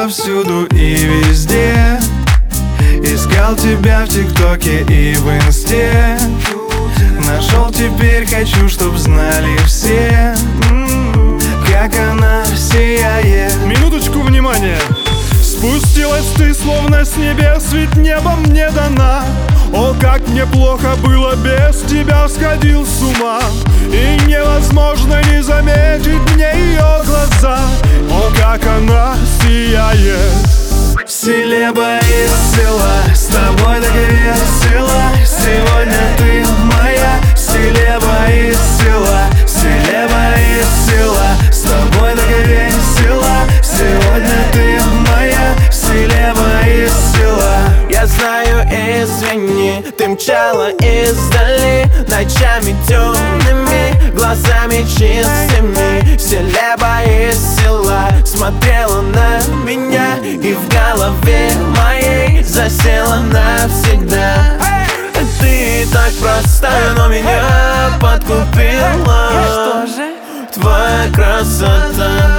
повсюду и везде. Искал тебя в ТикТоке и в Инсте. Нашел, теперь хочу, чтоб знали все, как она сияет. Минуточку внимания. Спустилась ты словно с небес, ведь небо мне дана. О, как мне плохо было без тебя, сходил с ума. И невозможно не заметить мне ее глаза. О, как она сияет. Селеба из села, с тобой так весело. Сегодня ты моя. Селеба из села, селеба из села. С тобой так весело. Сегодня ты моя. Селеба из села. Я знаю, извини, ты мчала издали ночами темными, глазами чистыми. Селеба из села смотрела на меня и в голове моей засела навсегда. Ты так простая, но меня подкупила. Что же? Твоя красота.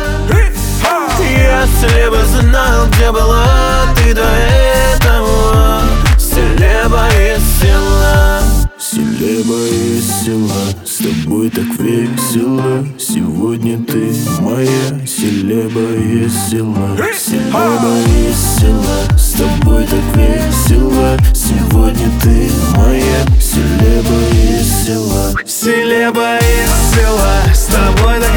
Если бы знал, где была ты до этого. Селеба из села. Селеба из села, с тобой так весело. Сегодня ты моя. Селеба из села, селеба из села. С тобой так весело. Сегодня ты моя. Селеба из села. Селеба из села, с тобой так